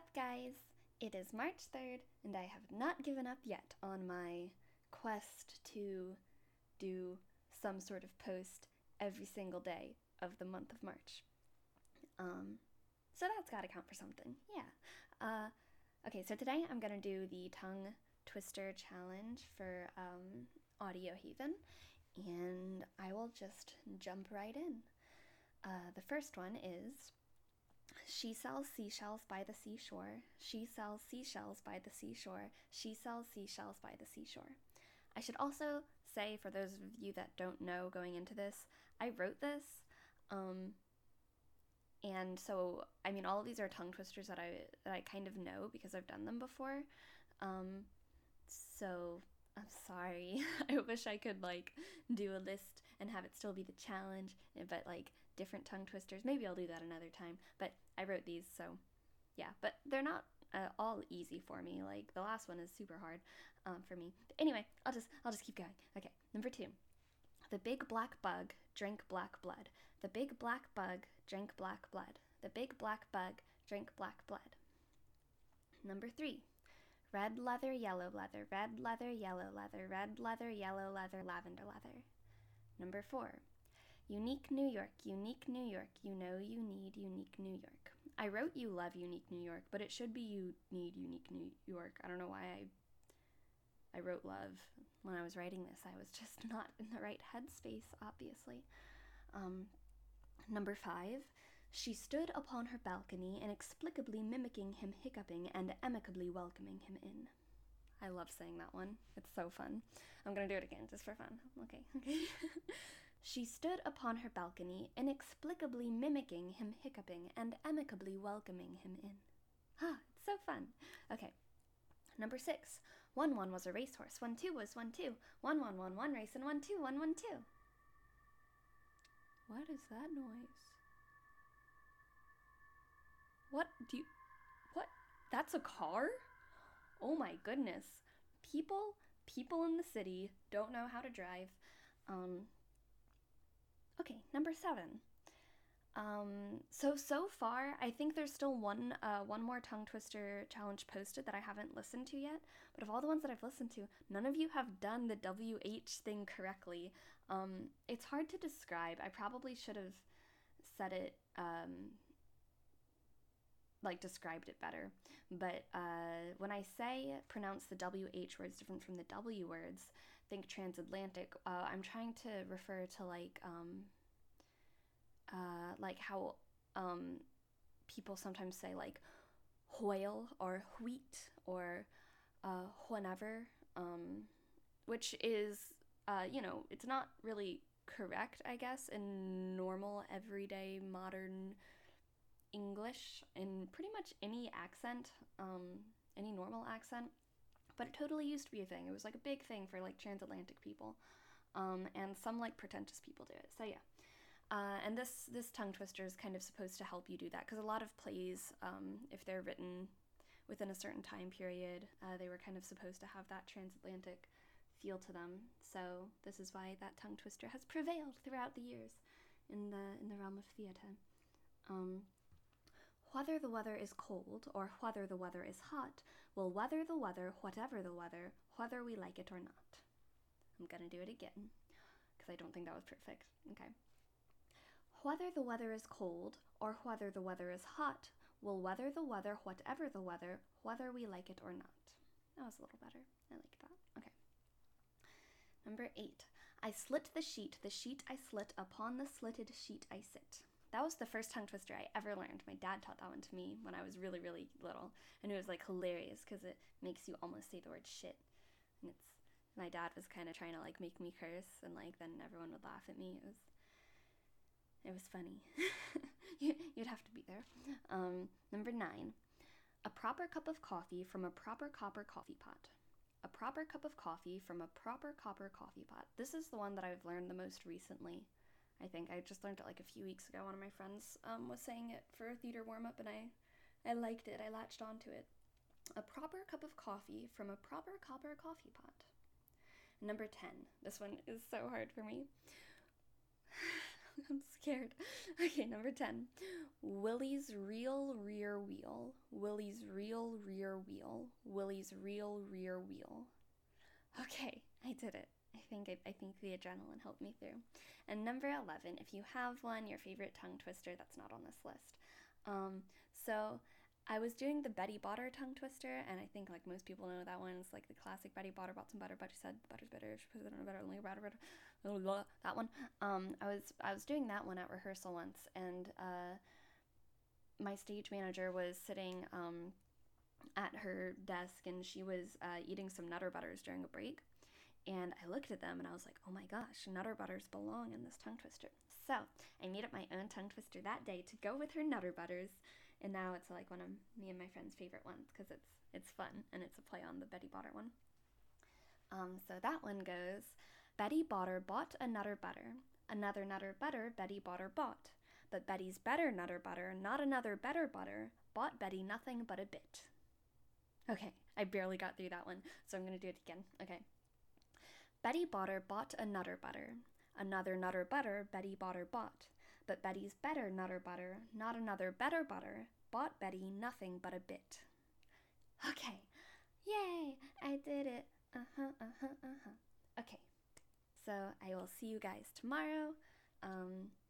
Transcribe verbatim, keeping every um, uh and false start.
up, guys? It is March third, and I have not given up yet on my quest to do some sort of post every single day of the month of March. Um, so that's gotta count for something, yeah. Uh, okay, so today I'm gonna do the tongue twister challenge for um, Audio Haven, and I will just jump right in. Uh, the first one is: she sells seashells by the seashore. She sells seashells by the seashore. She sells seashells by the seashore. I should also say, for those of you that don't know going into this, I wrote this. Um, and so, I mean, all of these are tongue twisters that I that I kind of know because I've done them before. Um, so I'm sorry. I wish I could like do a list and have it still be the challenge, but like different tongue twisters. Maybe I'll do that another time. But I wrote these, so yeah. But they're not uh, all easy for me. Like the last one is super hard um, for me. But anyway, I'll just I'll just keep going. Okay, number two. The big black bug drank black blood. The big black bug drank black blood. The big black bug drank black blood. Number three. Red leather, yellow leather, red leather, yellow leather, red leather, yellow leather, lavender leather. Number four. Unique New York, unique New York, you know you need unique New York. I wrote you love unique New York, but it should be you need unique New York. I don't know why I I wrote love when I was writing this. I was just not in the right headspace, obviously. Um, number five. She stood upon her balcony, inexplicably mimicking him hiccuping and amicably welcoming him in. I love saying that one. It's so fun. I'm gonna do it again, just for fun. Okay, okay. She stood upon her balcony, inexplicably mimicking him hiccuping and amicably welcoming him in. Ah, it's so fun. Okay. Number six. One one was a racehorse. One two was one two. One one one one race and one two one one two. What is that noise? What do you... What? That's a car? Oh my goodness. People, people in the city don't know how to drive. Um, okay, number seven. Um, so, so far, I think there's still one, uh, one more tongue twister challenge posted that I haven't listened to yet. But of all the ones that I've listened to, none of you have done the W H thing correctly. Um, it's hard to describe. I probably should have said it, um... like described it better, but uh, when I say pronounce the W H words different from the W words, think transatlantic, uh, I'm trying to refer to like um, uh, like how um, people sometimes say like whale or wheat or uh, whenever, um, which is, uh, you know, it's not really correct, I guess, in normal, everyday, modern English in pretty much any accent, um, any normal accent, but it totally used to be a thing. It was like a big thing for like transatlantic people, um, and some like pretentious people do it. So yeah, uh, and this this tongue twister is kind of supposed to help you do that because a lot of plays, um, if they're written within a certain time period, uh, they were kind of supposed to have that transatlantic feel to them. So this is why that tongue twister has prevailed throughout the years in the in the realm of theatre. Um, Whether the weather is cold or whether the weather is hot, we'll weather the weather, whatever the weather, whether we like it or not. I'm gonna do it again, because I don't think that was perfect. Okay. Whether the weather is cold or whether the weather is hot, we'll weather the weather, whatever the weather, whether we like it or not. That was a little better. I like that. Okay. Number eight. I slit the sheet, the sheet I slit, upon the slitted sheet I sit. That was the first tongue twister I ever learned. My dad taught that one to me when I was really, really little. And it was like hilarious because it makes you almost say the word shit. And it's, my dad was kind of trying to like make me curse, and like then everyone would laugh at me. It was, it was funny. You'd have to be there. Um, number nine. A proper cup of coffee from a proper copper coffee pot. A proper cup of coffee from a proper copper coffee pot. This is the one that I've learned the most recently. I think I just learned it like a few weeks ago. One of my friends um, was saying it for a theater warm-up, and I, I liked it. I latched onto it. A proper cup of coffee from a proper copper coffee pot. Number ten. This one is so hard for me. I'm scared. Okay, number ten. Willie's real rear wheel. Willie's real rear wheel. Willie's real rear wheel. Okay, I did it. I think I, I think the adrenaline helped me through. And number eleven, if you have one, your favorite tongue twister that's not on this list. Um, so I was doing the Betty Botter tongue twister, and I think like most people know that one. It's like the classic Betty Botter bought some butter, but she said butter's better. She put it on better, only butter, butter. That one. Um, I was I was doing that one at rehearsal once, and uh, my stage manager was sitting um at her desk, and she was uh, eating some Nutter Butters during a break. And I looked at them and I was like, oh my gosh, Nutter Butters belong in this tongue twister. So I made up my own tongue twister that day to go with her Nutter Butters. And now it's like one of me and my friend's favorite ones because it's it's fun and it's a play on the Betty Botter one. Um, so that one goes, Betty Botter bought a Nutter Butter. Another Nutter Butter Betty Botter bought. But Betty's better Nutter Butter, not another better butter, bought Betty nothing but a bit. Okay, I barely got through that one, so I'm going to do it again. Okay. Betty Botter bought a Nutter Butter. Another Nutter Butter Betty Botter bought. But Betty's better Nutter Butter, not another better butter, bought Betty nothing but a bit. Okay. Yay! I did it. Uh-huh, uh-huh, uh-huh. Okay. So I will see you guys tomorrow. Um,